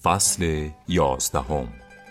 فصل 11.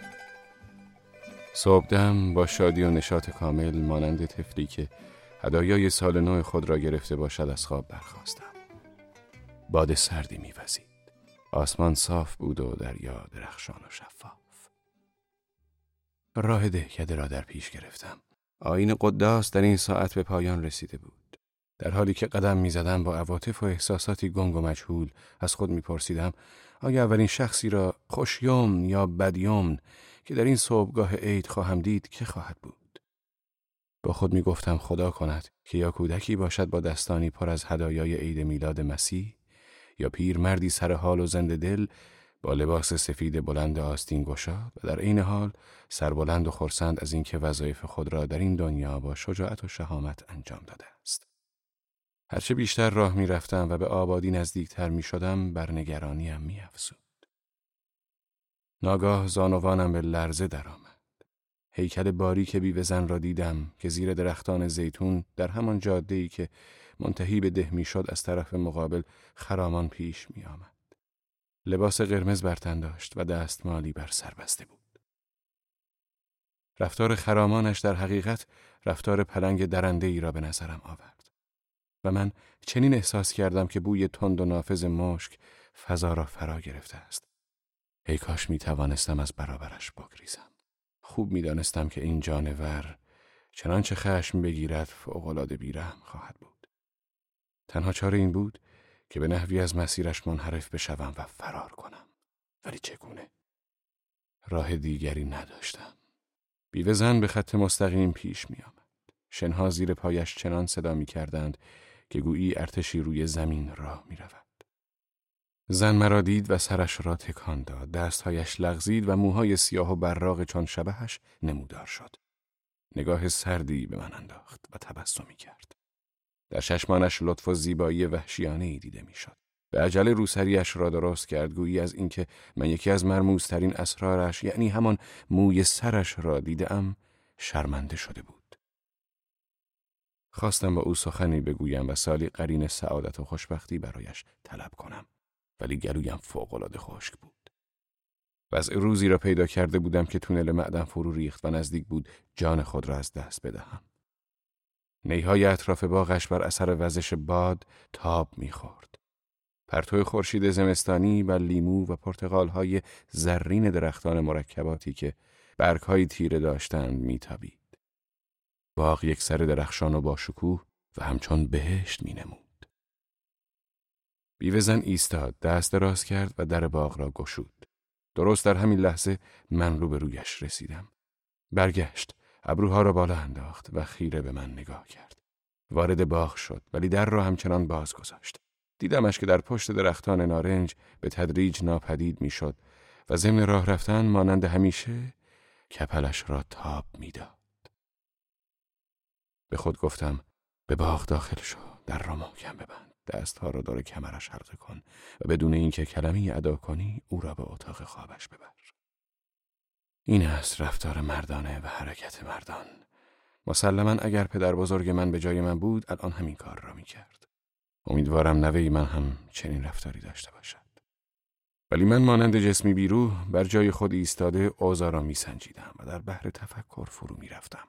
صبحدم با شادی و نشاط کامل مانند طفلی که هدایای سال نو خود را گرفته باشد از خواب برخاستم. باد سردی می‌وزید. آسمان صاف بود و دریا درخشان و شفاف. راه دهکده را در پیش گرفتم. آیین قداس در این ساعت به پایان رسیده بود. در حالی که قدم می‌زدم با عواطف و احساساتی گنگ و مجهول از خود می‌پرسیدم آیا اولین شخصی را خوشیمن یا بدیمن که در این صبحگاه عید خواهم دید که خواهد بود؟ با خود می‌گفتم خدا کند که یا کودکی باشد با دستانی پر از هدایای عید میلاد مسیح، یا پیر مردی سر حال و زنده دل با لباس سفید بلند آستین گشاد و در عین حال سربلند و خرسند از اینکه وظایف خود را در این دنیا با شجاعت و شهامت انجام داده است. هرچه بیشتر راه می رفتم و به آبادی نزدیکتر می شدم بر نگرانیم می افزود. ناگاه زانوانم به لرزه درآمد. هیکل باریک بیوه‌زن را دیدم که زیر درختان زیتون در همان جاده‌ای که منتهی به ده می شد از طرف مقابل خرامان پیش می آمد. لباس قرمز بر تن داشت و دستمالی بر سر بسته بود. رفتار خرامانش در حقیقت رفتار پلنگ درنده‌ای را به نظرم آورد. و من چنین احساس کردم که بوی تند و نافذ مشک فضا را فرا گرفته است. ای کاش می توانستم از برابرش بگریزم. خوب می دانستم که این جانور چنانچه خشم بگیرد فوق‌العاده بی‌رحم خواهد بود. تنها چاره این بود که به نحوی از مسیرش منحرف بشوم و فرار کنم. ولی چگونه؟ راه دیگری نداشتم. بیوه‌زن به خط مستقیم پیش می آمد. شنها زیر پایش چنان صدا می کردند که گویی ارتشی روی زمین راه می رود. زن مرا دید و سرش را تکان داد. دستهایش لغزید و موهای سیاه و براق چون شبهش نمودار شد. نگاه سردی به من انداخت و تبسمی کرد. در چشمانش لطف و زیبایی وحشیانه‌ای دیده می شد. به عجله روسریش را درست کرد گویی از اینکه من یکی از مرموزترین اسرارش یعنی همان موی سرش را دیدم شرمنده شده بود. خواستم با او سخنی بگویم و سالی قرین سعادت و خوشبختی برایش طلب کنم، ولی گلویم فوق‌العاده خشک بود. وضع روزی را پیدا کرده بودم که تونل معدن فرو ریخت و نزدیک بود جان خود را از دست بدهم. نیهای اطراف باغش بر اثر وزش باد تاب می‌خورد. پرتو خورشید زمستانی بر لیمو و پرتقال‌های زرین درختان مرکباتی که برگ‌های تیره داشتند می‌تابید. باغ یک سر درخشان و با شکوه و همچون بهشت می‌نمود. بیوه‌زن ایستاد، دست دراز کرد و در باغ را گشود. درست در همین لحظه من روبرویش رسیدم. برگشت، ابروها را بالا انداخت و خیره به من نگاه کرد. وارد باغ شد ولی در را همچنان باز گذاشت. دیدمش که در پشت درختان نارنج به تدریج ناپدید میشد و ضمن راه رفتن مانند همیشه کپلش را تاب میداد. به خود گفتم به باغ داخل شو، در را محکم ببند، دستها را دور کمرش حلقه کن و بدون اینکه کلمه‌ای ادا کنی او را به اتاق خوابش ببر. این است رفتار مردانه و حرکت مردان. مسلماً اگر پدر بزرگ من به جای من بود الان همین کار را می‌کرد. امیدوارم نوه‌ی من هم چنین رفتاری داشته باشد. ولی من مانند جسمی بیروح بر جای خود ایستاده اوضاع را می‌سنجیدم و در بحر تفکر فرو می‌رفتم.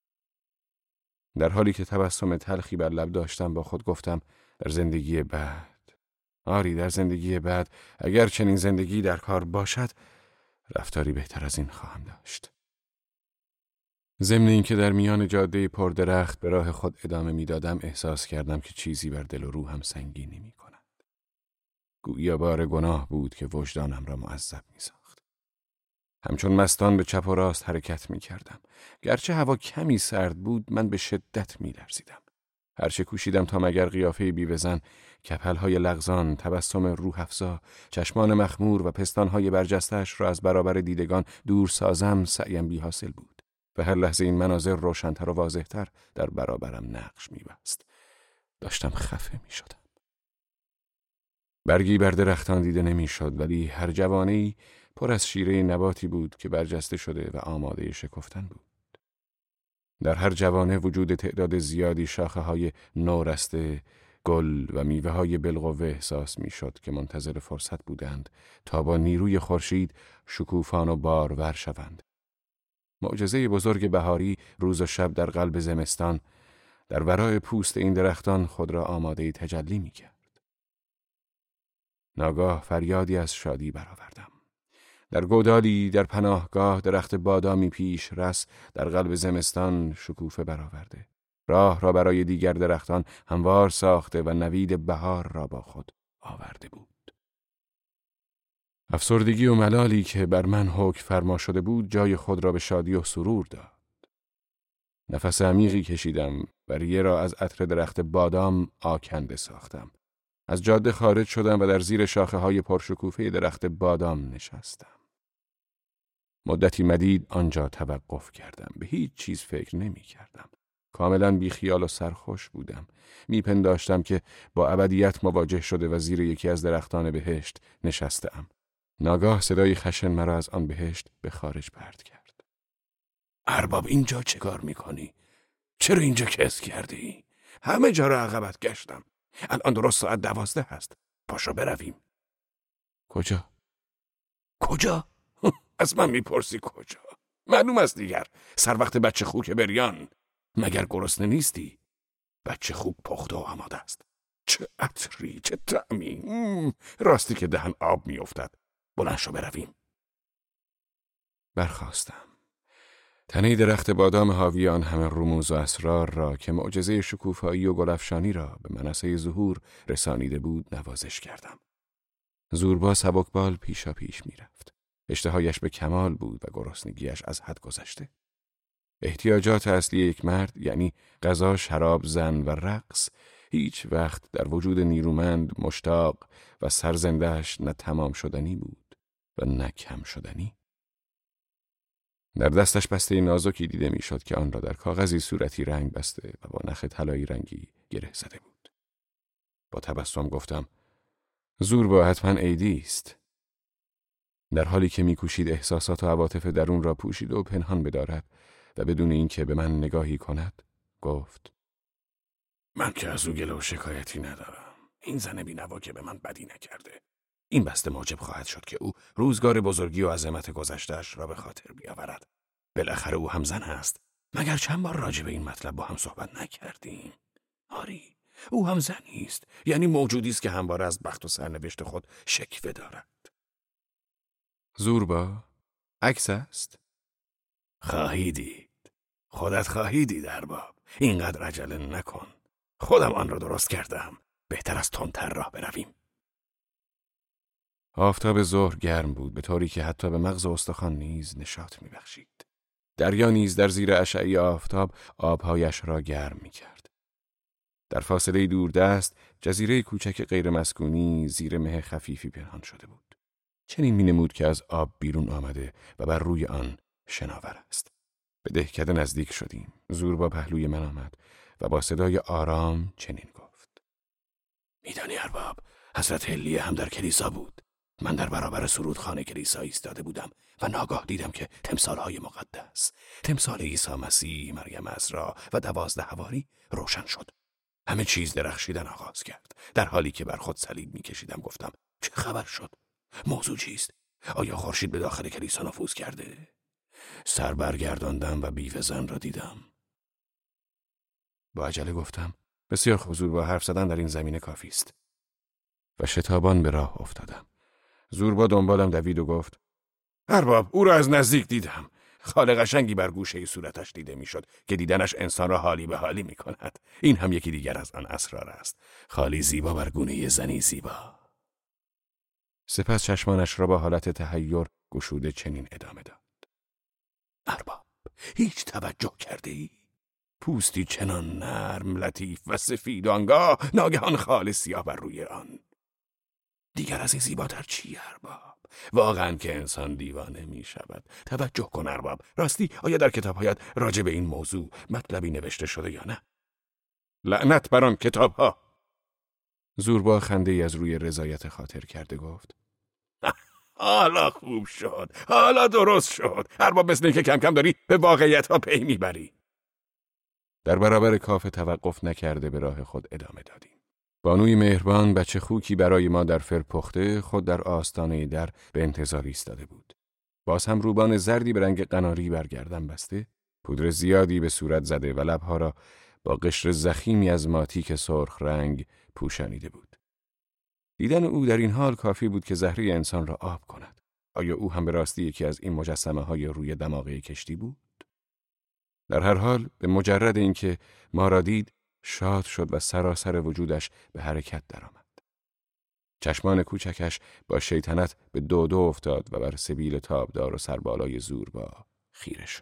در حالی که تبسم تلخی بر لب داشتم با خود گفتم در زندگی بعد، آری در زندگی بعد اگر چنین زندگی در کار باشد رفتاری بهتر از این خواهم داشت. ضمن اینکه در میان جاده پردرخت به راه خود ادامه میدادم احساس کردم که چیزی بر دل و روحم سنگینی می‌کند. گویی بار گناه بود که وجدانم را معذب می‌ساخت. همچون مستان به چپ و راست حرکت می‌کردم. گرچه هوا کمی سرد بود من به شدت می‌لرزیدم. هرچه کوشیدم تا مگر قیافه بیوه‌زن، کپل‌های لغزان، تبسم روح‌افزا، چشمان مخمور و پستان‌های برجسته‌اش را از برابر دیدگان دور سازم سعیم بی حاصل بود. و هر لحظه این مناظر روشن‌تر و واضح‌تر در برابرم نقش می‌بست. داشتم خفه می‌شدم. برگی بر درختان دیده نمی‌شد ولی هر جوانه‌ای پر از شیره نباتی بود که برجسته شده و آماده شکفتن بود. در هر جوانه وجود تعداد زیادی شاخه‌های نورسته، گل و میوه های بالقوه احساس میشد که منتظر فرصت بودند تا با نیروی خورشید شکوفان و بارور شوند. معجزه بزرگ بهاری روز و شب در قلب زمستان در ورای پوست این درختان خود را آماده تجلی می کرد. ناگاه فریادی از شادی برآوردم. در گودالی در پناهگاه درخت بادامی پیش رس در قلب زمستان شکوفه برآورده. راه را برای دیگر درختان هموار ساخته و نوید بهار را با خود آورده بود. افسردگی و ملالی که بر من حکم فرما شده بود جای خود را به شادی و سرور داد. نفس عمیقی کشیدم و ریه را از عطر درخت بادام آکنده ساختم. از جاده خارج شدم و در زیر شاخه های پرشکوفه درخت بادام نشستم. مدتی مدید آنجا توقف کردم. به هیچ چیز فکر نمی کردم. کاملا بی خیال و سرخوش بودم. میپنداشتم که با ابدیت مواجه شده و زیر یکی از درختان بهشت نشستم. ناگاه صدای خشن مرا از آن بهشت به خارج پرت کرد. ارباب اینجا چه کار میکنی؟ چرا اینجا کس کردی؟ همه جا را عقبت گشتم. الان درست ساعت 12 هست. پاشو برویم. کجا؟ کجا؟ از من میپرسی کجا؟ معلوم است دیگر سر وقت بچه خوک بریان. مگر گرسنه نیستی؟ بچه خوک پخته و آماده است. چه عطری، چه طعمی. راستی که دهن آب میافتد. بلند شو برویم. برخاستم. تنه درخت بادام حاوی آن همه رموز و اسرار را که معجزه شکوفایی و گلفشانی را به منصه ظهور رسانیده بود نوازش کردم. زوربا سبکبال پیشا پیش میرفت. اشتهایش به کمال بود و گرسنگیش از حد گذشته. احتیاجات اصلی یک مرد یعنی غذا، شراب، زن و رقص هیچ وقت در وجود نیرومند، مشتاق و سرزنده‌اش نه تمام شدنی بود و نه کم شدنی. در دستش بسته نازکی دیده میشد که آن را در کاغذی صورتی رنگ بسته و با نخ طلایی رنگی گره زده بود. با تبسم گفتم: زوربا حتما عیدی است. در حالی که میکوشید احساسات و عواطف درون را پوشیده و پنهان بدارد و بدون اینکه به من نگاهی کند گفت: من که از او گله و شکایتی ندارم. این زن بی‌نوا که به من بدی نکرده. این بسته موجب خواهد شد که او روزگار بزرگی و عظمت گذشته‌اش را به خاطر بیاورد. بالاخره او هم زن است. مگر چند بار راجع به این مطلب با هم صحبت نکردیم؟ آری، او هم زنی است. یعنی موجودی است که همواره از بخت و سرنوشت خود شکوه دارد. زوربا عکس است؟ خواهی دید. خودت خواهی دید ارباب. اینقدر عجله نکن. خودم آن را درست کردم. بهتر از تندتر راه برویم. آفتاب ظهر گرم بود به طوری که حتی به مغز استخوان نیز نشاط می‌بخشید. دریا نیز در زیر اشعه آفتاب آبهایش را گرم می‌کرد. در فاصله دوردست جزیره کوچک غیر مسکونی زیر مه خفیفی پنهان شده بود. چنین می‌نمود که از آب بیرون آمده و بر روی آن شناور است. به دهکده نزدیک شدیم. زوربا پهلوی من آمد و با صدای آرام چنین گفت: میدانی ارباب، حضرت علیه هم در کلیسا بود. من در برابر سرودخانه کلیسا ایستاده بودم و ناگاه دیدم که تمثال‌های مقدس، تمثال عیسی مسیح، مریم عذرا و 12 حواری روشن شد. همه چیز درخشیدن آغاز کرد. در حالی که بر خود صلیب می‌کشیدم گفتم: چه خبر شد؟ موضوع چیست؟ آیا خورشید به داخل کلیسا نفوذ کرده؟ سر برگرداندم و بیوه زن را دیدم. با عجله گفتم: بسیار خوب زوربا، حرف زدن در این زمینه کافی است. و شتابان به راه افتادم. زوربا دنبالم دوید و گفت: ارباب، او را از نزدیک دیدم. خال قشنگی بر گوشه صورتش دیده میشد که دیدنش انسان را حالی به حالی می کند. این هم یکی دیگر از آن اسرار است. خالی زیبا بر گونه زنی زیبا. سپس چشمانش را با حالت تحیر گشوده چنین ادامه داد: ارباب، هیچ توجه کرده ای؟ پوستی چنان نرم، لطیف و سفید، آنگاه ناگهان خال سیاه بر روی آن. دیگر از این زیباتر چی ارباب؟ واقعا که انسان دیوانه می شود. توجه کن ارباب. راستی آیا در کتاب‌هایت راجع به این موضوع مطلبی نوشته شده یا نه؟ لعنت بر آن کتاب‌ها. زوربا خنده‌ای از روی رضایت خاطر کرده گفت: حالا خوب شد. حالا درست شد. ارباب، مثل اینکه کم کم داری به واقعیت‌ها پی میبری. در برابر کافه توقف نکرده به راه خود ادامه دادیم. بانوی مهربان بچه خوکی برای ما در فر پخته خود در آستانه در به انتظار ایستاده بود. باز هم روبان زردی به رنگ قناری بر گردن بسته، پودر زیادی به صورت زده و لبها را با قشر ضخیمی از ماتیک سرخ رنگ پوشانیده بود. دیدن او در این حال کافی بود که زهره انسان را آب کند. آیا او هم به راستی یکی از این مجسمه های روی دماغه کشتی بود؟ در هر حال به مجرد اینکه ما را دید شاد شد و سراسر وجودش به حرکت درآمد. چشمان کوچکش با شیطنت به دو افتاد و بر سبیل تابدار و سربالای زوربا خیره شد.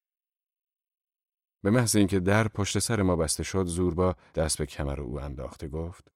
به محض اینکه در پشت سر ما بسته شد، زوربا دست به کمر او انداخته گفت: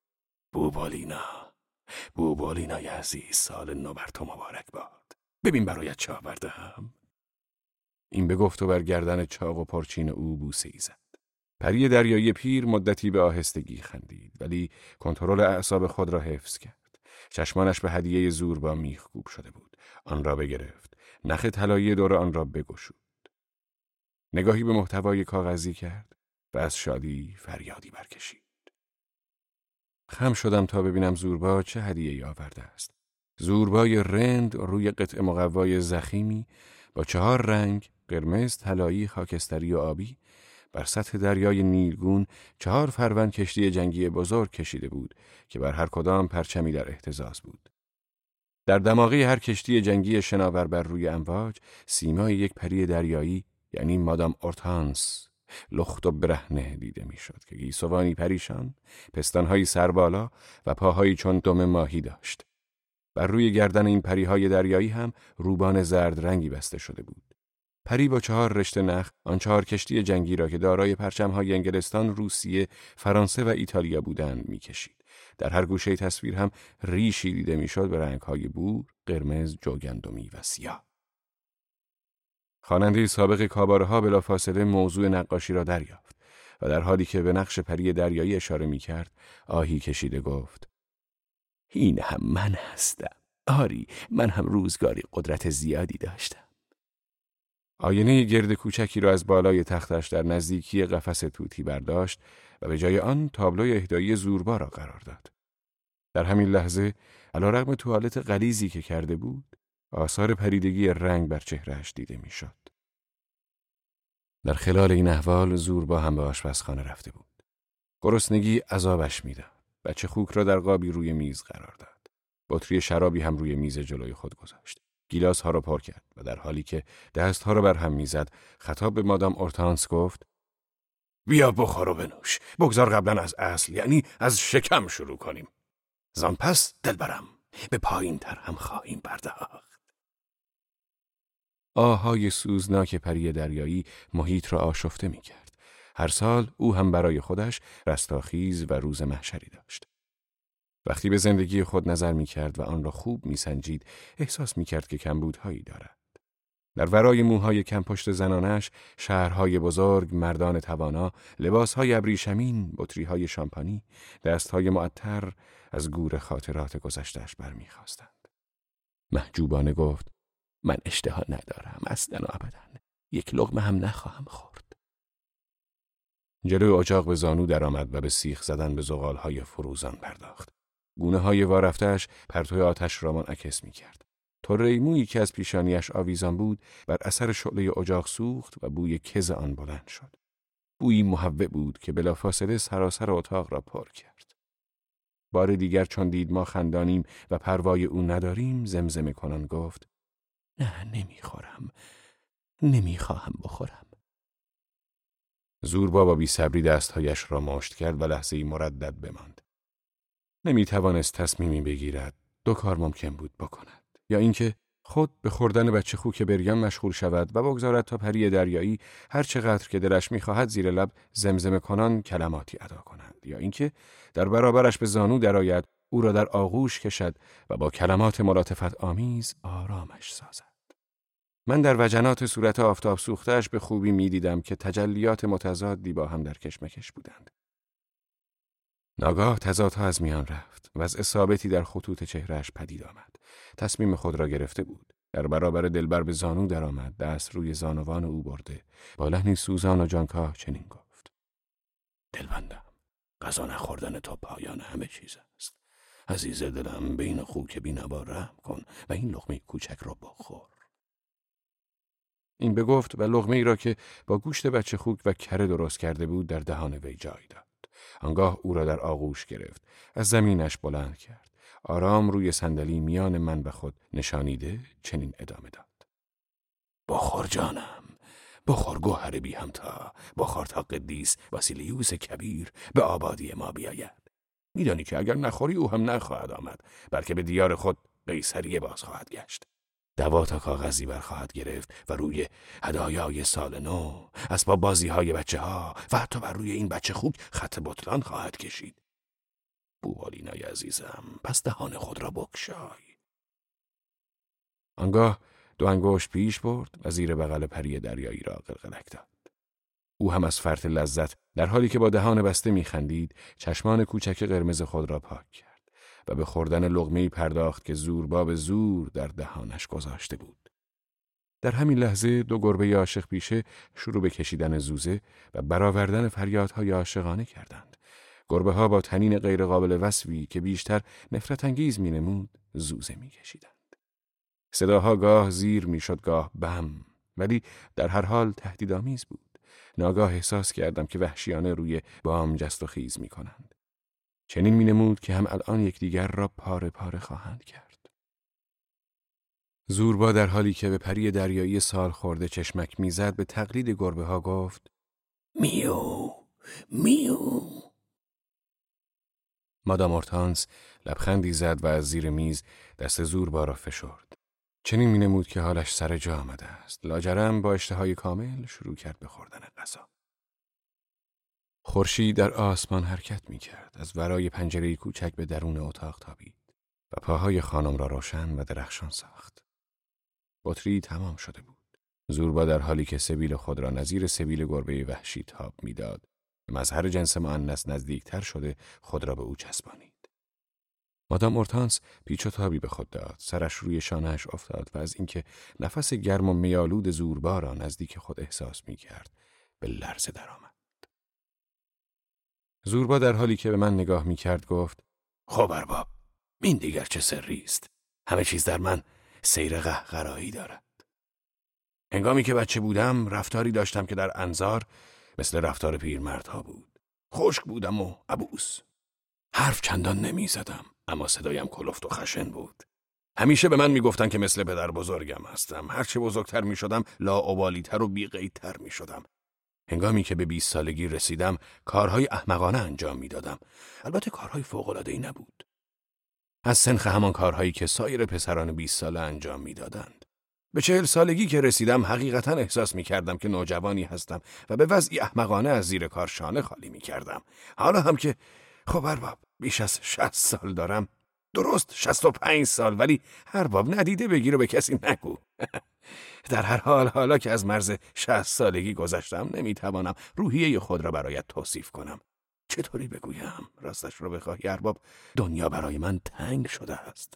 بوبالینای عزیز، سال نو بر تو مبارک باد. ببین برایت چه آوردم. این بگفت و بر گردن چاق و پرچین او بوسه‌ای زد. پری دریایی پیر مدتی به آهستگی خندید، ولی کنترل اعصاب خود را حفظ کرد. چشمانش به هدیه زوربا میخکوب شده بود. آن را بگرفت، نخ طلایی دور آن را بگشود. نگاهی به محتوای کاغذی کرد و از شادی فریادی برکشید. خم شدم تا ببینم زوربا چه هدیه‌ای آورده است. زوربای رند روی قطعه مقوای ضخیمی با 4 رنگ، قرمز، طلایی، خاکستری و آبی، بر سطح دریای نیلگون 4 فروند کشتی جنگی بزرگ کشیده بود که بر هر کدام پرچمی در اهتزاز بود. در دماغه هر کشتی جنگی شناور بر روی امواج سیمای یک پری دریایی، یعنی مادام اورتانس، لخت و برهنه دیده میشد که گیسوانی پریشان، پستانهایی سربالا و پاهایی چون دم ماهی داشت. بر روی گردن این پریهای دریایی هم روبان زرد رنگی بسته شده بود. پری با 4 رشته نخ آن 4 کشتی جنگی را که دارای پرچم‌های انگلستان، روسیه، فرانسه و ایتالیا بودند می‌کشید. در هر گوشه تصویر هم ریشی دیده میشد به رنگ‌های بور، قرمز، جوگندمی و سیاه. خواننده سابق کاباره‌ها بلافاصله موضوع نقاشی را دریافت و در حالی که به نقش پری دریایی اشاره می‌کرد، آهی کشیده گفت: این هم من هستم. آری، من هم روزگاری قدرت زیادی داشتم. آینه گرد کوچکی را از بالای تختش در نزدیکی قفس توتی برداشت و به جای آن تابلوی اهدایی زوربا را قرار داد. در همین لحظه علیرغم توالت غلیظی که کرده بود، آثار پریدگی رنگ بر چهرهش دیده میشد. در خلال این احوال زوربا هم به آشپزخانه رفته بود. گرسنگی عذابش میداد. بچه خوک را در قابی روی میز قرار داد. بطری شرابی هم روی میز جلوی خود گذاشت. گیلاس ها را پر کرد و در حالی که دست ها را بر هم میزد خطاب به مادام اورتانس گفت: بیا بخور و بنوش. بگذار قبلا از اصل، یعنی از شکم شروع کنیم. زان پس دلبرم به پایین تر هم خواهیم پرداخت. آهای سوزناک پری دریایی محیط را آشفته می کرد. هر سال او هم برای خودش رستاخیز و روز محشری داشت. وقتی به زندگی خود نظر می کرد و آن را خوب می سنجید، احساس می کرد که کمبودهایی دارد. در ورای موهای کم پشت زنانش، شهرهای بزرگ، مردان توانا، لباسهای ابریشمین، بطریهای شامپانی، دستهای معطر از گور خاطرات گذشته‌اش برمی خواستند. محجوبانه گفت: من اشتها ندارم، اصلاً و ابداً. یک لقمه هم نخواهم خورد. جلوی اجاق به زانو درآمد و به سیخ زدن به زغالهای فروزان پرداخت. گونه‌های وارفته‌اش پرتو آتش را منعکس می‌کرد. طره مویی که از پیشانیش آویزان بود بر اثر شعله اجاق سوخت و بوی کز آن بلند شد. بویی محوع بود که بلافاصله سراسر اتاق را پر کرد. بار دیگر چون دید ما خندانیم و پروای او نداریم، زمزمه کنان گفت: نه، نمیخواهم بخورم. زوربا با بی‌صبری دستهایش را مشت کرد و لحظه‌ای مردد بماند. نمیتوانست تصمیمی بگیرد. 2 کار ممکن بود بکند. یا اینکه خود به خوردن بچه خوک بریان مشغول شود و بگذارد تا پری دریایی هر چقدر که دلش می‌خواهد زیر لب زمزمه کنان کلماتی ادا کند. یا اینکه در برابرش به زانو درآید، او را در آغوش کشد و با کلمات ملاطفت آمیز آرامش سازد. من در وجنات صورت آفتاب سوخته‌اش به خوبی می‌دیدم که تجلیات متضادی با هم در کشمکش بودند. ناگاه تضادها از میان رفت. وضع ثابتی در خطوط چهرهش پدید آمد. تصمیم خود را گرفته بود. در برابر دلبر به زانو درآمد، دست روی زانوان او برده، با لحنی سوزان و جانکاه چنین گفت: دلبندم، غذا نخوردن تا پایان همه چیز است. عزیز دلم، بین خوک بینوا رحم کن و این لقمه کوچک را بخور. این بگفت و لقمه ای را که با گوشت بچه خوک و کره درست کرده بود در دهان وی جای داد. آنگاه او را در آغوش گرفت، از زمینش بلند کرد، آرام روی صندلی میان من و خود نشانیده چنین ادامه داد: بخور جانم، بخور گوهر بی همتا، بخور تا قدیس واسیلیوس کبیر به آبادی ما بیاید. میدانی که اگر نخوری او هم نخواهد آمد، بلکه به دیار خود قیصریه باز خواهد گشت. دوا تا کاغذی برخواهد گرفت و روی هدایای سال نو، اسباب بازی های بچه ها و حتی بر روی این بچه خوک خط بطلان خواهد کشید. بوبالینای عزیزم، پس دهان خود را بگشای. آنگاه 2 انگشت پیش برد و زیر بغل پری دریایی را قلقلک داد. او هم از فرط لذت در حالی که با دهان بسته میخندید، چشمان کوچک قرمز خود را پاک کرد و به خوردن لقمه‌ای پرداخت که زوربا به زور در دهانش گذاشته بود. در همین لحظه 2 گربه عاشق پیشه شروع به کشیدن زوزه و برآوردن فریادهای عاشقانه کردند. گربه ها با طنین غیر قابل وصفی که بیشتر نفرت انگیز می‌نمود زوزه می‌کشیدند. صداها گاه زیر می‌شد گاه بم، ولی در هر حال تهدیدآمیز بود. ناگاه احساس کردم که وحشیانه روی بام جست و خیز می‌کنند. چنین می‌نمود که هم الان یکدیگر را پاره پاره خواهند کرد. زوربا در حالی که به پری دریایی سال خورده چشمک میزد به تقلید گربه ها گفت: میو میو. مادام اورتانس لبخندی زد و از زیر میز دست زوربا را فشرد. چنین می‌نمود که حالش سر جا آمده است. لاجرم با اشتهای کامل شروع کرد به خوردن غذا. خورشید در آسمان حرکت می‌کرد. از ورای پنجره کوچک به درون اتاق تابید و پاهای خانم را روشن و درخشان ساخت. بطری تمام شده بود. زوربا در حالی که سبیل خود را نظیر سبیل گربه وحشی تاب می‌داد، به مظهر جنس مؤنث نزدیکتر شده خود را به او چسبانید. مادام اورتانس پیچ و تابی به خود داد، سرش روی شانه‌اش افتاد و از اینکه نفس گرم و میالود زوربا را نزدیک خود احساس می‌کرد، به لرزه درآمد. زوربا در حالی که به من نگاه می‌کرد گفت: خب ارباب، این دیگر چه سری است؟ همه چیز در من سیر قهقرایی دارد. هنگامی که بچه بودم رفتاری داشتم که در انظار مثل رفتار پیرمردها بود. خشک بودم و عبوس. حرف چندان نمی زدم، اما صدایم کلفت و خشن بود. همیشه به من می گفتن که مثل پدر بزرگم هستم. هرچه بزرگتر می شدم لاابالی‌تر و بی‌قیدتر می شدم. هنگامی که به 20 سالگی رسیدم کارهای احمقانه انجام می دادم. البته کارهای فوق‌العاده‌ای نبود. از سنخ همان کارهایی که سایر پسران 20 ساله انجام می دادند. به 40 سالگی که رسیدم حقیقتاً احساس می کردم که نوجوانی هستم و به وضعی احمقانه از زیر کار شانه خالی می کردم. حالا هم که خب ارباب بیش از 60 سال دارم، درست 65 سال، ولی ارباب ندیده بگیر و به کسی نگو. در هر حال حالا که از مرز 60 سالگی گذشتم نمیتوانم روحیه خود را برایت توصیف کنم. چطوری بگویم؟ راستش رو بخواهی ارباب، دنیا برای من تنگ شده است.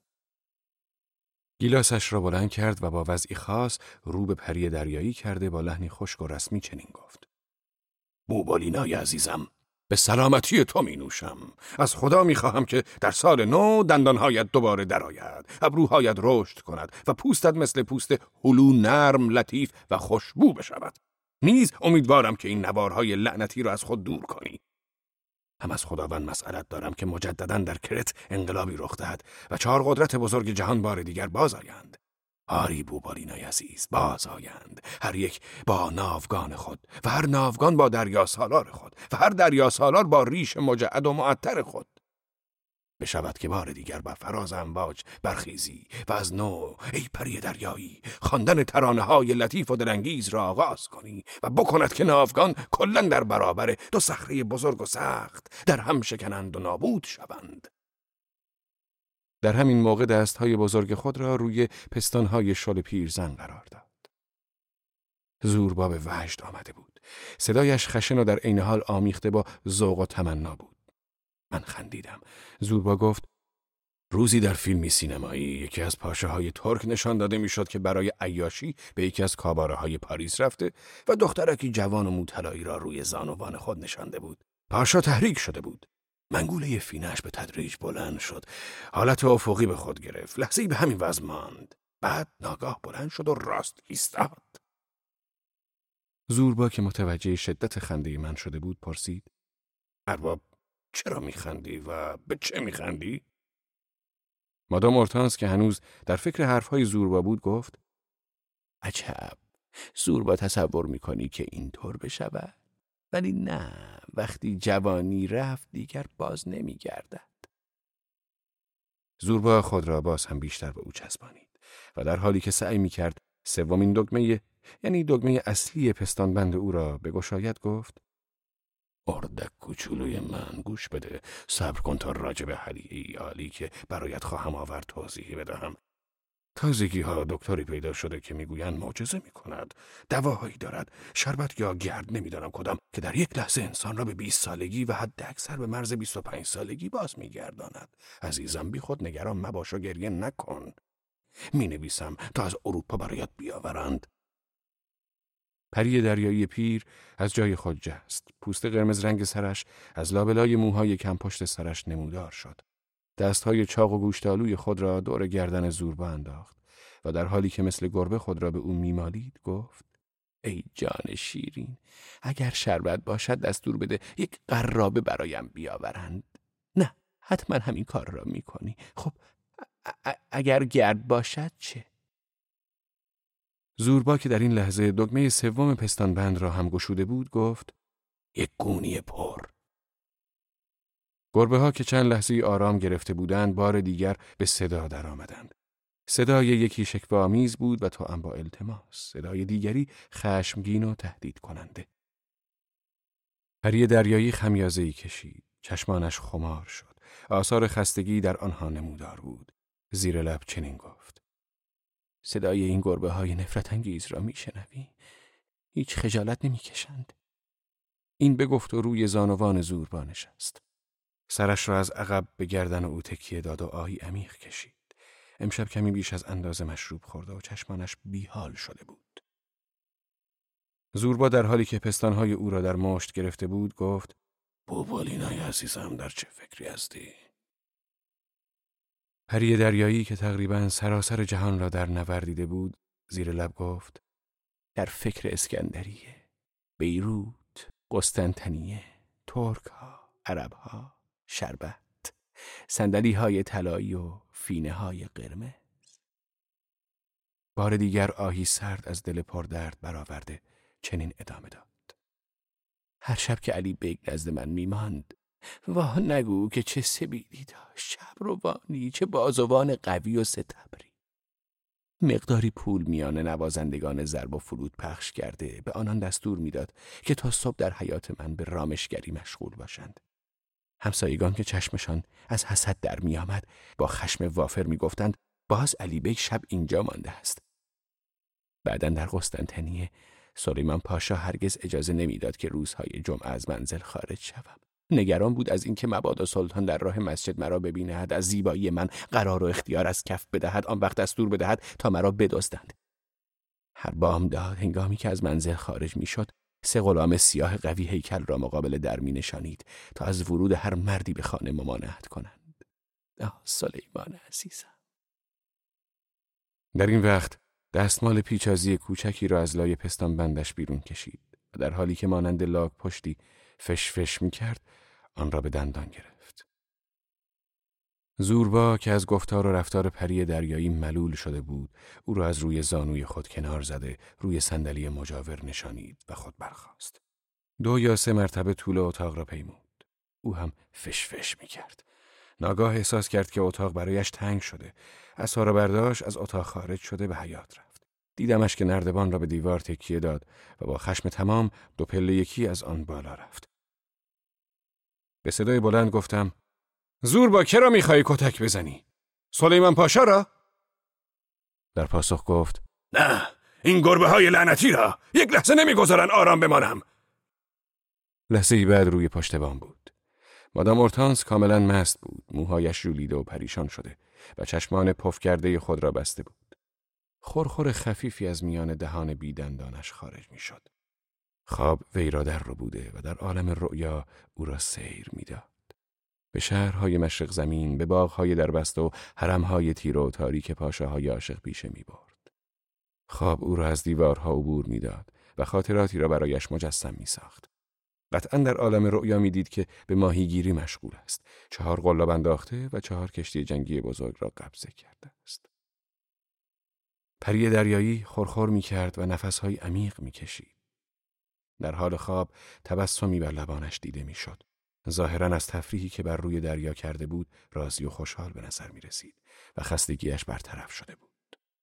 گیلاسش را بلند کرد و با وضعی خاص رو به پری دریایی کرده با لحنی خشک و رسمی چنین گفت: بوبالینای عزیزم، به سلامتی تو می نوشم. از خدا می خواهم که در سال نو دندانهایت دوباره درآید، ابروهایت رشد کند و پوستت مثل پوست هلو نرم، لطیف و خوشبو بشود. نیز امیدوارم که این نوارهای لعنتی را از خود دور کنی. هم از خداوند مسئلت دارم که مجدداً در کرت انقلابی رخ دهد و 4 قدرت بزرگ جهان بار دیگر باز آیند. آری بوبالینای عزیز، باز آیند، هر یک با ناوگان خود و هر ناوگان با دریا سالار خود و هر دریا سالار با ریش مجعد و معطر خود. بشود که بار دیگر با فراز امواج برخیزی و از نو ای پری دریایی خواندن ترانه‌های لطیف و دلانگیز را آغاز کنی و بکند که ناوگان کلاً در برابر 2 صخره بزرگ و سخت در هم شکنند و نابود شوند. در همین موقع دستهای بزرگ خود را روی پستانهای شل پیرزن قرار داد. زوربا به وجد آمده بود. صدایش خشن و در عین حال آمیخته با ذوق و تمنا بود. من خندیدم. زوربا گفت: روزی در فیلمی سینمایی یکی از پاشاهای ترک نشان داده میشد که برای عیاشی به یکی از کاباره های پاریس رفته و دخترکی جوان و موطلایی را روی زانوان خود نشانده بود. پاشا تحریک شده بود. منگوله فینه‌اش به تدریج بلند شد. حالت افقی به خود گرفت. لحظه‌ای به همین وضع ماند. بعد ناگاه بلند شد و راست ایستاد. زوربا که متوجه شدت خنده من شده بود پرسید: ارباب، چرا میخندی و به چه میخندی؟ مادام اورتانس که هنوز در فکر حرفهای زوربا بود گفت: عجب، زوربا تصور میکنی که اینطور بشود؟ ولی نه، وقتی جوانی رفت دیگر باز نمیگردد. زوربا خود را باز هم بیشتر به او چسبانید و در حالی که سعی میکرد سومین دگمه، یعنی دگمه اصلی پستانبند او را بگشاید گفت: اردک کوچولوی من، گوش بده. صبر کن تا راجع به هدیه‌ای عالی که برایت خواهم آورد توضیحی بدهم. تازگی‌ها دکتری پیدا شده که میگویند معجزه میکند. دواهایی دارد، شربت یا گرد، نمیدانم کدام، که در یک لحظه انسان را به 20 سالگی و حد اکثر به مرز 25 سالگی باز میگرداند. عزیزم، بی خود نگران مباش و گریه نکن. مینویسم تا از اروپا برایت بیاورند. پری دریایی پیر از جای خود جست. پوست قرمز رنگ سرش از لابلای موهای کم پشت سرش نمودار شد. دستهای چاق و گوشتالوی خود را دور گردن زوربا انداخت و در حالی که مثل گربه خود را به او میمالید گفت: ای جان شیرین، اگر شربت باشد دستور بده یک قرابه برایم بیاورند. نه، حتما همین کار را میکنی. خب اگر گرد باشد چه؟ زوربا که در این لحظه دگمه سوم پستانبند را هم گشوده بود گفت: یک گونی پر. گربه ها که چند لحظه آرام گرفته بودند بار دیگر به صدا در آمدند. صدای یکی شکوه‌آمیز بود و توأم با التماس، صدای دیگری خشمگین و تهدید کننده. پری دریایی خمیازه‌ای کشید، چشمانش خمار شد، آثار خستگی در آنها نمودار بود. زیر لب چنین گفت: صدای این گربه های نفرت انگیز را میشنوی؟ هیچ خجالت نمیکشند. این بگفت و روی زانوان زوربا نشست. سرش را از عقب به گردن او تکیه داد و آهی عمیق کشید. امشب کمی بیش از اندازه مشروب خورده و چشمانش بیحال شده بود. زوربا در حالی که پستانهای او را در مشت گرفته بود گفت: بوبالینای عزیزم، در چه فکری هستی؟ پری دریایی که تقریباً سراسر جهان را در نوردیده بود زیر لب گفت: در فکر اسکندریه، بیروت، قسطنطنیه، ترک‌ها، عرب‌ها، شربت، صندلی‌های طلایی و فینه‌های قرمز. بار دیگر آهی سرد از دل پردرد برآورده چنین ادامه داد: هر شب که علی بیگ نزد من میماند، واه نگو که چه سبیلی داشت، چبروانی، چه بازوان قوی و ستبری. مقداری پول میان نوازندگان ضرب و فرود پخش کرده به آنان دستور میداد که تا صبح در حیات من به رامشگری مشغول باشند. همسایگان که چشمشان از حسد در می آمد با خشم وافر می گفتند: باز علی بیگ شب اینجا مانده است. بعداً در قسطنطنیه سلیمان پاشا هرگز اجازه نمیداد که روزهای جمعه از منزل خارج شوم. نگران بود از اینکه مبادا سلطان در راه مسجد مرا ببیند، از زیبایی من قرار و اختیار از کف بدهد، آن وقت دستور بدهد تا مرا بدزدند. هر بامداد هنگامی که از منزل خارج میشد 3 غلام سیاه قوی هیکل را مقابل در می نشانید تا از ورود هر مردی به خانه ممانعت کنند. سلیمان عزیزم. در این وقت دستمال پیچازی کوچکی را از لای پستان بندش بیرون کشید و در حالی که مانند لاک پشتی فش فش می کرد آن را به دندان گرفت. زوربا که از گفتار و رفتار پری دریایی ملول شده بود او را از روی زانوی خود کنار زده روی صندلی مجاور نشانید و خود برخاست. 2 یا 3 مرتبه طول اتاق را پیمود. او هم فش فش می کرد. ناگاه احساس کرد که اتاق برایش تنگ شده. عصا را برداشت، از اتاق خارج شده به حیاط رفت. دیدمش که نردبان را به دیوار تکیه داد و با خشم تمام 2 پله یکی از آن بالا رفت. به صدای بلند گفتم: زوربا، که را می‌خواهی کتک بزنی؟ سلیمان پاشا را؟ در پاسخ گفت: نه، این گربه‌های لعنتی را یک لحظه نمی‌گذارن آرام بمانم. لحظه‌ای بعد روی پشت بام بود. مادام اورتانس کاملا مست بود، موهایش ژولیده و پریشان شده و چشمان پف کرده خود را بسته بود. خورخور خفیفی از میان دهان بیدندانش خارج می‌شد. خواب وی را در رو بوده و در عالم رؤیا او را سیر می‌داد. به شهرهای مشرق زمین، به باغهای دربست و حرمهای تیره و تاریک پاشاهای عاشق پیشه می برد. خواب او را از دیوارها عبور می داد و خاطراتی را برایش مجسم می ساخت. قطعاً در عالم رؤیا می دید که به ماهیگیری مشغول است. 4 قلاب انداخته و 4 کشتی جنگی بزرگ را قبضه کرده است. پری دریایی خورخور می کرد و نفسهای عمیق می کشید. در حال خواب تبسمی بر لبانش دیده می شد. ظاهراً از تفریحی که بر روی دریا کرده بود راضی و خوشحال به نظر می رسید و خستگیش برطرف شده بود.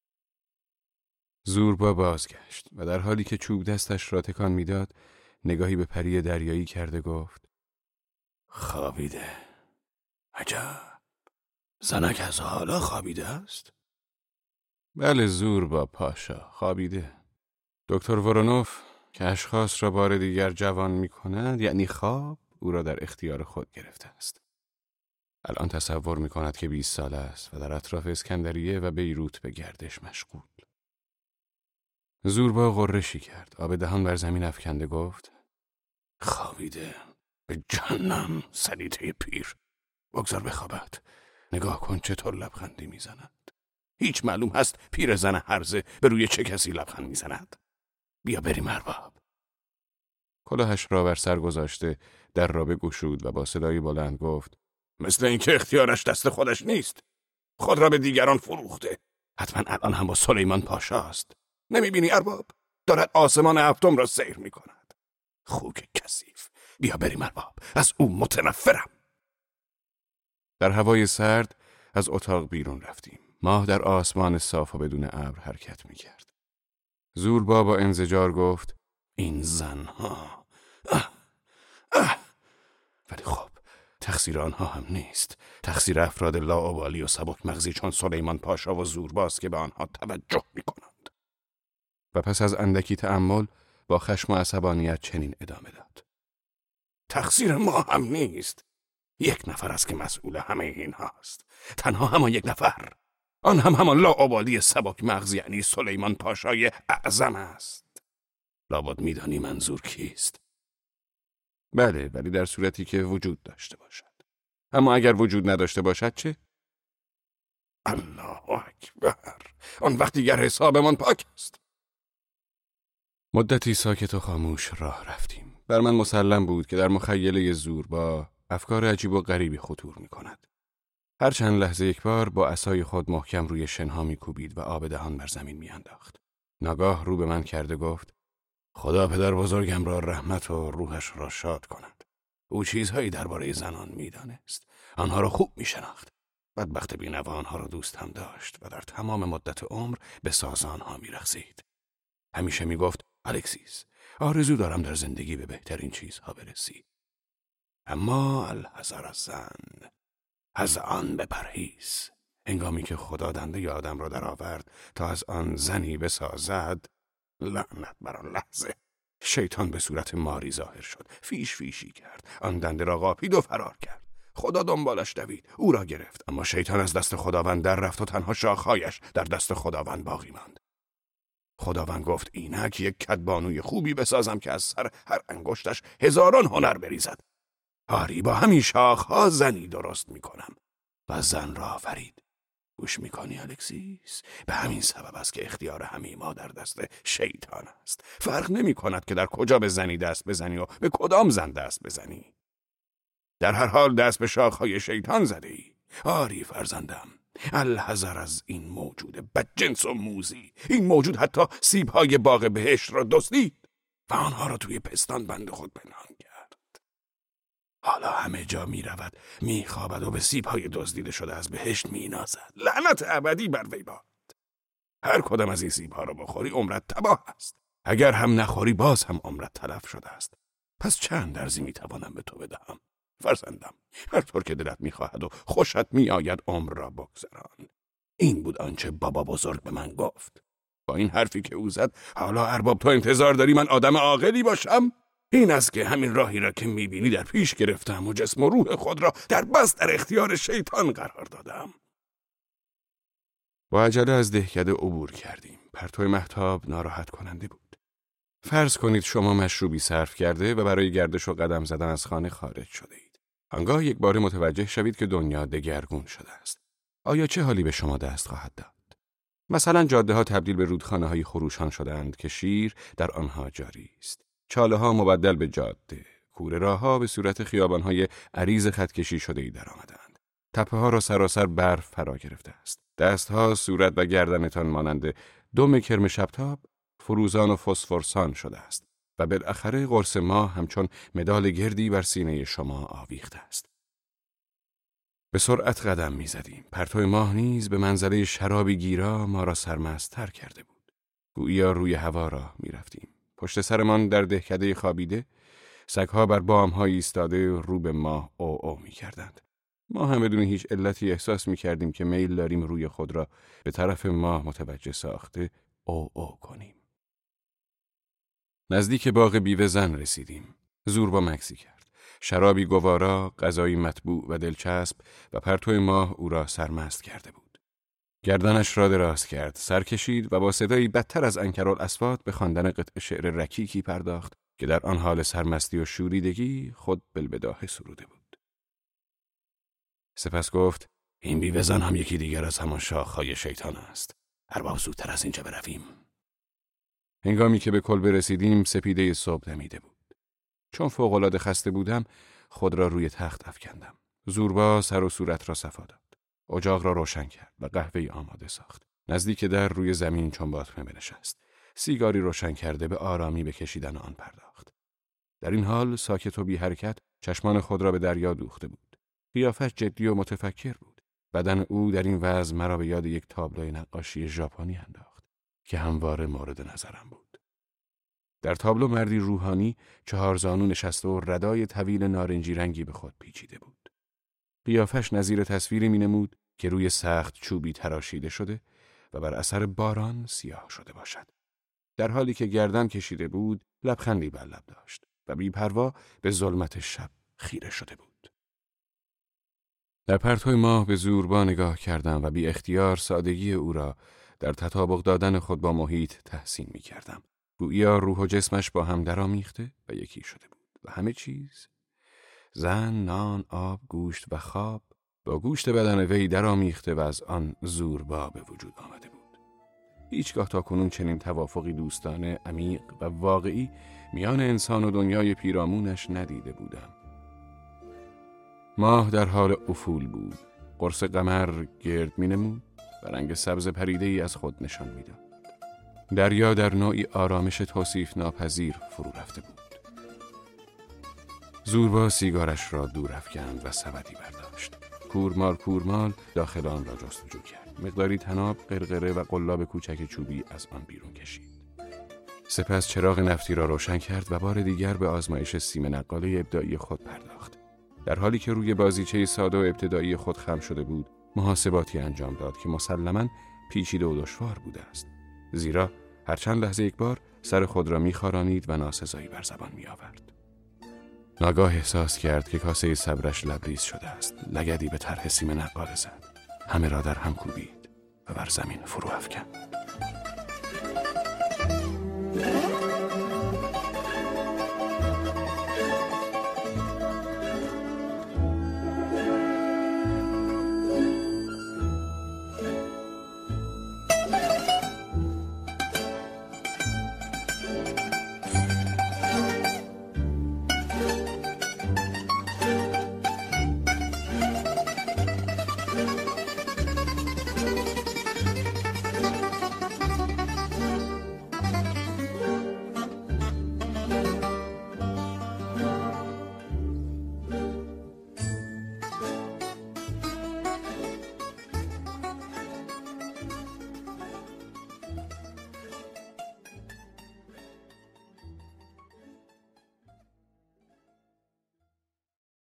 زوربا بازگشت و در حالی که چوب دستش را تکان می داد نگاهی به پری دریایی کرده گفت: خوابیده. عجب. زنک از حالا خوابیده است؟ بله زوربا پاشا، خوابیده. دکتر ورونوف که اشخاص را بار دیگر جوان می کند، یعنی خواب، او را در اختیار خود گرفته است. الان تصور می کند که 20 ساله است و در اطراف اسکندریه و بیروت به گردش مشغول. زوربا غرشی کرد، آب دهان بر زمین افکنده گفت: خوابیده. به جهنم سلیطه پیر. بگذار بخوابد. نگاه کن چطور لبخندی میزند. هیچ معلوم هست پیرزن هرزه به روی چه کسی لبخند میزند. بیا بریم ارباب. کلاهش را بر سر گذاشته در را بگشود و با صدای بلند گفت: مثل اینکه اختیارش دست خودش نیست. خود را به دیگران فروخته. حتما الان هم با سلیمان پاشا است. نمیبینی ارباب؟ دارد آسمان هفتم را سیر میکند. خوک کثیف. بیا بریم ارباب. از او متنفرم. در هوای سرد از اتاق بیرون رفتیم. ماه در آسمان صاف و بدون ابر حرکت میکرد. زوربا با انزجار گفت: این زنها. ولی خب تقصیر آنها هم نیست. تقصیر افراد لاابالی و سبک مغزی چون سلیمان پاشا و زورباست که به آنها توجه میکنند. و پس از اندکی تأمل با خشم و عصبانیت چنین ادامه داد: تقصیر ما هم نیست. 1 نفر است که مسئول همه این هاست. تنها همان 1 نفر. آن هم همان لاابالی سبک مغز، یعنی سلیمان پاشای اعظم است. لابد میدانی منظور کیست؟ بله، ولی در صورتی که وجود داشته باشد. اما اگر وجود نداشته باشد چه؟ الله اکبر. آن وقت دیگر حسابمان پاک است. مدتی ساکت و خاموش راه رفتیم. بر من مسلم بود که در مخیله زوربا افکار عجیب و غریبی خطور می کند. هر چند لحظه یک بار با عصای خود محکم روی شنها می کوبید و آب دهان بر زمین می انداخت. ناگاه رو به من کرده گفت: خدا پدر بزرگم را رحمت و روحش را شاد کند. او چیزهایی درباره زنان می دانست. آنها را خوب می شناخت. بدبخت بی‌نوا آنها را دوست هم داشت و در تمام مدت عمر به ساز آنها می رقصید. همیشه می گفت: الکسیس، آرزو دارم در زندگی به بهترین چیزها برسی. اما الحذر از زن، از آن بپرهیز. هنگامی که خدا دنده آدم را در آورد تا از آن زنی بسازد، لعنت بر آن لحظه، شیطان به صورت ماری ظاهر شد. فیشی کرد. آن دنده را قاپید و فرار کرد. خدا دنبالش دوید. او را گرفت. اما شیطان از دست خداوند در رفت و تنها شاخهایش در دست خداوند باقی ماند. خداوند گفت: اینک یک کدبانوی خوبی بسازم که از سر هر انگشتش 1000 هنر بریزد. آری، با همین شاخها زنی درست میکنم. و زن را آفرید. گوش میکنی الکسیس؟ به همین سبب است که اختیار همه ما در دست شیطان است. فرق نمی کند که در کجا به زنی دست بزنی و به کدام زن دست بزنی. در هر حال دست به شاخهای شیطان زده ای. آری فرزندم، الحذر از این موجود بدجنس و موذی. این موجود حتی سیبهای باغ بهشت را دزدید و آنها را توی پستان بند خود پنهان کرد. حالا همه جا می رود، می خوابد و به سیبهای دزدیده شده از بهشت می نازد. لعنت ابدی بر وی باد. هر کدام از این سیبها را بخوری عمرت تباه است. اگر هم نخوری باز هم عمرت تلف شده است. پس چند درزی می توانم به تو بدهم؟ فرزندم، هر طور که دلت می خواهد و خوشت می آید عمر را بگذران. این بود آنچه بابا بزرگ به من گفت. با این حرفی که او زد، حالا ارباب تو انتظار داری من آدم عاقلی باشم؟ این است که همین راهی را که میبینی در پیش گرفتم و جسم و روح خود را در اختیار شیطان قرار دادم. با عجله از دهکده عبور کردیم. پرتو مهتاب ناراحت کننده بود. فرض کنید شما مشروبی صرف کرده و برای گردش و قدم زدن از خانه خارج شده اید. آنگاه یک بار متوجه شوید که دنیا دگرگون شده است. آیا چه حالی به شما دست خواهد داد؟ مثلا جاده‌ها تبدیل به رودخانه‌های خروشان شدند که شیر در آنها جاری است. چاله‌ها مبدل به جاده، کوره راه‌ها به صورت خیابان‌های عریض خطکشی شده‌ای درآمدند. تپه‌ها را سراسر برف فرا گرفته است. دست‌ها، صورت و گردنتان مانند دم کرم شبتاب فروزان و فسفرسان شده است و بالاخره قرص ماه همچون مدال گردی بر سینه شما آویخته است. به سرعت قدم می‌زدیم. پرتو ماه نیز به منزله شرابی گیرا ما را سرمست‌تر کرده بود. گوییا روی هوا راه می‌رفتیم. پشت سرمان در دهکده خوابیده، سگ‌ها بر بام‌ها ایستاده رو به ماه او می‌کردند. ما هم بدون هیچ علتی احساس می‌کردیم که میل داریم روی خود را به طرف ماه متوجه ساخته او کنیم. نزدیک باغ بیوه زن رسیدیم. زوربا مکسی کرد. شرابی گوارا، غذایی مطبوع و دلچسب و پرتو ماه او را سرمست کرده بود. گردنش را دراز کرد، سر کشید و با صدایی بدتر از انکرالاصوات به خواندن قطع شعر رکیکی پرداخت که در آن حال سرمستی و شوریدگی خود بالبداهه سروده بود. سپس گفت: این بیوه زن هم یکی دیگر از همان شاخهای شیطان است. ارباب زودتر از اینجا برویم. هنگامی که به کلبه رسیدیم سپیده صبح دمیده بود. چون فوق‌العاده خسته بودم خود را روی تخت افکندم. زوربا سر و صورت را صفا داد. اجاق را روشن کرد و قهوه‌ای آماده ساخت. نزدیک در روی زمین چون باطمه بنشست. سیگاری روشن کرده به آرامی به کشیدن آن پرداخت. در این حال ساکت و بی حرکت چشمان خود را به دریا دوخته بود. قیافش جدی و متفکر بود. بدن او در این وضع مرا به یاد یک تابلوی نقاشی ژاپنی انداخت که همواره مورد نظرم بود. در تابلو مردی روحانی 4 زانو نشسته و ردای طویل نارنجی رنگی به خود پیچیده بود. قیافش نظیر تصویری می‌نمود که روی سخت چوبی تراشیده شده و بر اثر باران سیاه شده باشد. در حالی که گردن کشیده بود، لبخندی بر لب داشت و بی‌پروا به ظلمت شب خیره شده بود. در پرتو ماه به زوربا نگاه کردم و بی اختیار سادگی او را در تطابق دادن خود با محیط تحسین می‌کردم. گوییا روح و جسمش با هم درآمیخته و یکی شده بود و همه چیز، زن، نان، آب، گوشت و خواب، با گوشت بدن وی درآمیخته و از آن زوربا به وجود آمده بود. هیچگاه تاکنون چنین توافقی دوستانه، عمیق و واقعی میان انسان و دنیای پیرامونش ندیده بودم. ماه در حال افول بود. قرص قمر گرد می‌نمود و رنگ سبز پریده‌ای از خود نشان می‌داد. دریا در نوعی آرامش توصیف ناپذیر فرو رفته بود. زوربا سیگارش را دور افکند و سبدی برداشت. کورمال داخل آن را جستجو کرد. مقداری طناب، قرقره و قلاب کوچک چوبی از آن بیرون کشید. سپس چراغ نفتی را روشن کرد و بار دیگر به آزمایش سیم نقاله ابداعی خود پرداخت. در حالی که روی بازیچه ساده و ابتدایی خود خم شده بود، محاسباتی انجام داد که مسلماً پیچیده و دشوار بوده است. زیرا هر چند لحظه یک بار سر خود را می‌خارانید و ناسزایی بر زبان می‌آورد. ناگاه احساس کرد که کاسه صبرش لبریز شده است. لگدی به طرح سیم نقاله زد. همه را در هم کوبید و بر زمین فرو افکند.